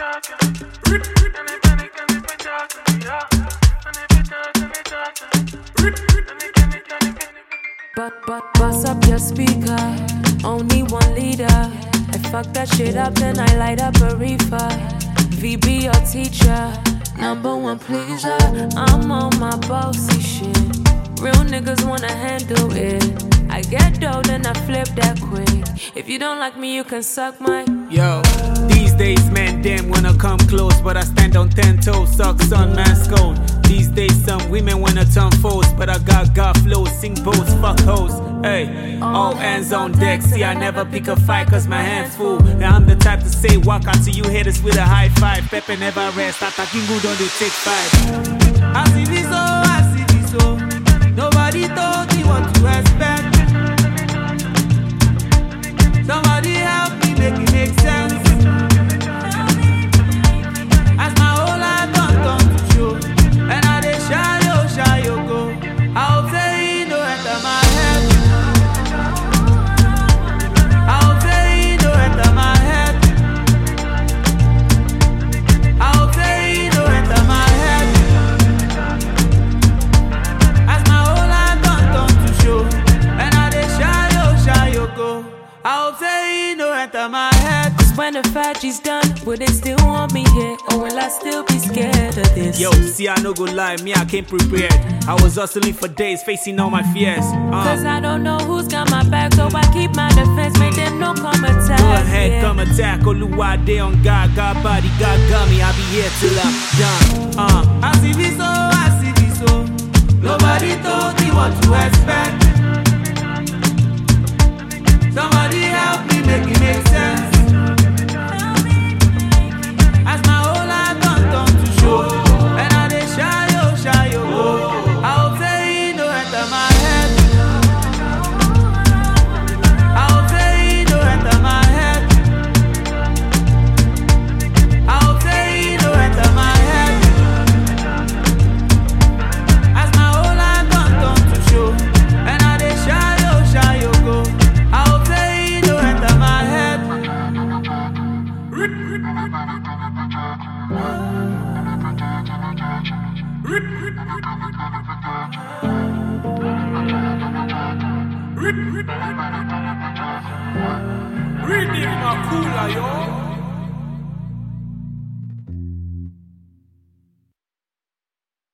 But bust up your speaker, only 1 liter. I fuck that shit up, then I light up a reefer. VB your teacher, #1 pleaser. I'm on my bossy shit. Real niggas wanna handle it. I get dough, then I flip that quick. If you don't like me, you can suck my. Yo, these days, man, damn wanna come close, but I stand on 10 toes, suck sun, man, scold. These days, some women wanna turn foes, but I got flows, sing bows, fuck hoes. Hey, all hands on deck. See, I never pick a fight, cause my hand full. Now I'm the type to say, walk out to you haters with a high five. Pepe never rest, attacking good on the take 5. I see this, oh, I see this, oh. Nobody told me what to expect. Somebody help me make it make sense. As my whole life done to show, and I dey shy yo go. I hope say he no enter my head. I hope say he no enter my head. I hope say he no enter my head. As my whole life done to show, and I dey shy yo go. I hope say he no enter my head. Cause when the factory's done, will they still want me here? Or will I still be scared of this? Yo, see, I no go lie, me, I came prepared. I was hustling for days, facing all my fears. Cause I don't know who's got my back, so I keep my defense, make them no come attack. Go ahead, yeah. come attack. Oluwa day on God, God body, God got me. I'll be here till I'm done. I see this, oh, I see this, oh. Nobody told me what to expect. Somebody help me make it make sense. As my whole life done to show, and I dey shy yo go. I hope say he no enter my head. I hope say he no enter my head. I hope say he no enter my head. As my whole life done to show, and I dey shy yo go. I hope say he no enter my head. Reading my cooler, yo.